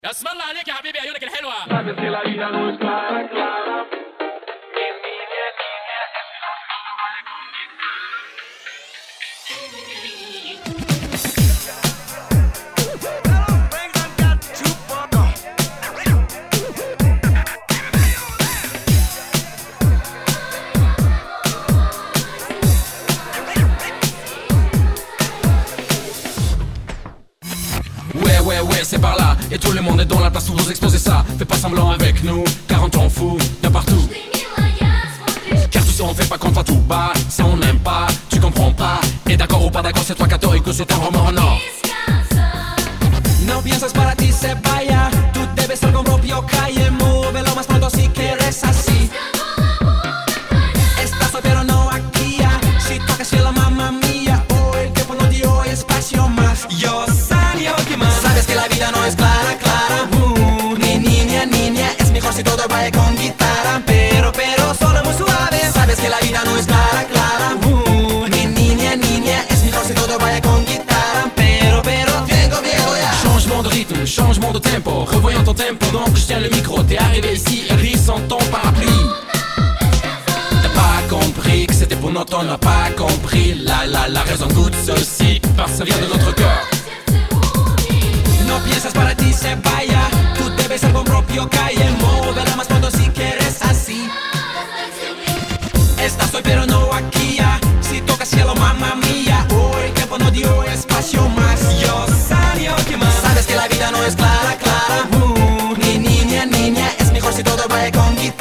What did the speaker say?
اسم الله عليك يا حبيبي عيونك الحلوة. Sabes que la vida no es clara, clara. Ouais, c'est par là. Et tout le monde est dans la place où vous exposez ça. Fais pas semblant avec nous, car on t'en fout de partout. Car tu sais, on fait pas contre tout bas. Si on n'aime pas, tu comprends pas. Et d'accord ou pas d'accord, c'est toi católico, c'est un roman no. No piensas para ti se vaya. Tú debes ser con propio calle. Múvelo más pronto si quieres así. Estás hoy pero no aquí ya. Si toca cielo, mamma mía. Hoy el tiempo no dio espacio más. Yo sabía que más. Sabes que la vida no es clara, clara. Ni niña, niña. Es mejor si todo vaya con guitarra. Pero solo muy suave. Sabes que la vida no es clara, clara. Ni niña, niña. Es mejor si todo vaya con guitarra. Pero tengo miedo ya. Changement de rythme, changement de tempo. Revoyons ton tempo, donc je tiens le micro. T'es arrivé ici, ris sans ton parapluie. T'as pas compris que c'était pour notre on n'a pas compris. La raison goûte ceci, parce que ça vient de notre cœur. No piensas para ti se vaya. Tú debes ser con propio calle. Móvela más pronto si quieres así. Estás hoy pero no aquí ya. Si toca cielo, mamma mía. Hoy el tiempo no dio espacio más. Yo sabía que más. Sabes que la vida no es clara, clara. Ni niña, niña. Es mejor si todo vaya con guitarra.